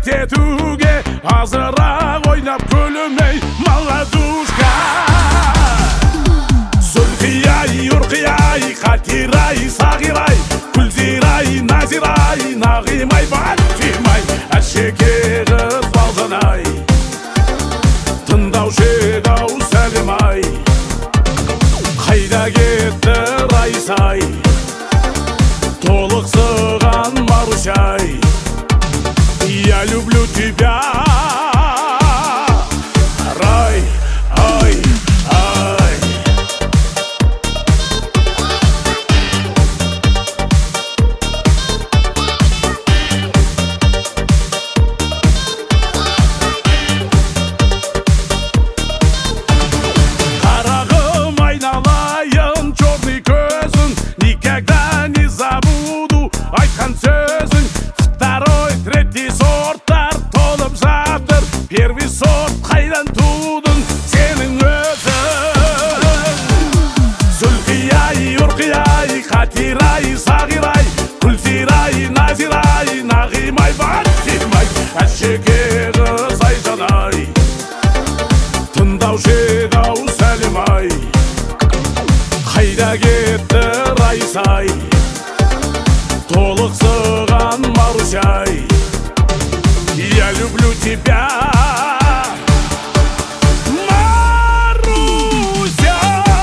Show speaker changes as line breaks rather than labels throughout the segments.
кетуге азырақ ойнап күлмей маладушка. Зүлқия-ай, Үрқия-ай, Қатира-ай, Сағира-ай, Күлзира-ай, Назира-ай, Нағима-ай, Батима-ай, әшеке қыз балжан-ай, тыңдаушы ау сәлем-ай, қайда кетті Райса-ай, толықсыған Маруся-ай. Я люблю тебя, рай, ай, ай. Қарағым айналайын черный көзін, никогда не забуду айтқан сөзін. Второй, третий сорттар толып жатыр, первый сорт қайдан тудың сенің өзің. Зүлқия-ай, Үрқия-ай, Қатира-ай, Сағира-ай, Күлзира-ай, Назира-ай, Нағима-ай, Батима-ай, әшеке қыз Айжан-ай, тыңдаушы ау сәлем-ай, қайда кетті Райса-ай, толықсыған Маруся-ай. Я люблю тебя, Маруся.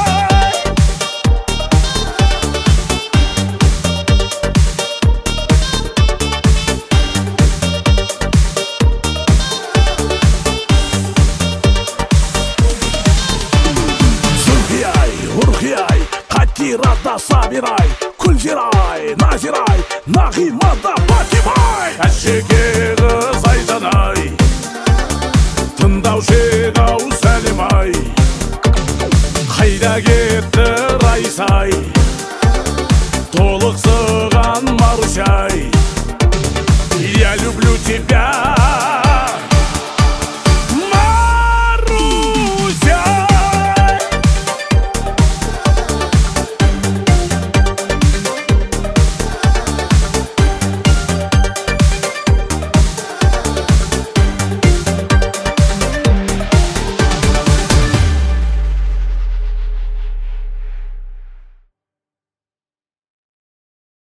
Зүлқия-ай, Үрқия-ай, Қатира-да, Сағира-ай, Күлзира-ай, Назира-ай, Нағима-да, Батима-ай, әшеке қыз Айжан-ай, тыңдаушы ау сәлем-ай, қайда кетті Райса-ай.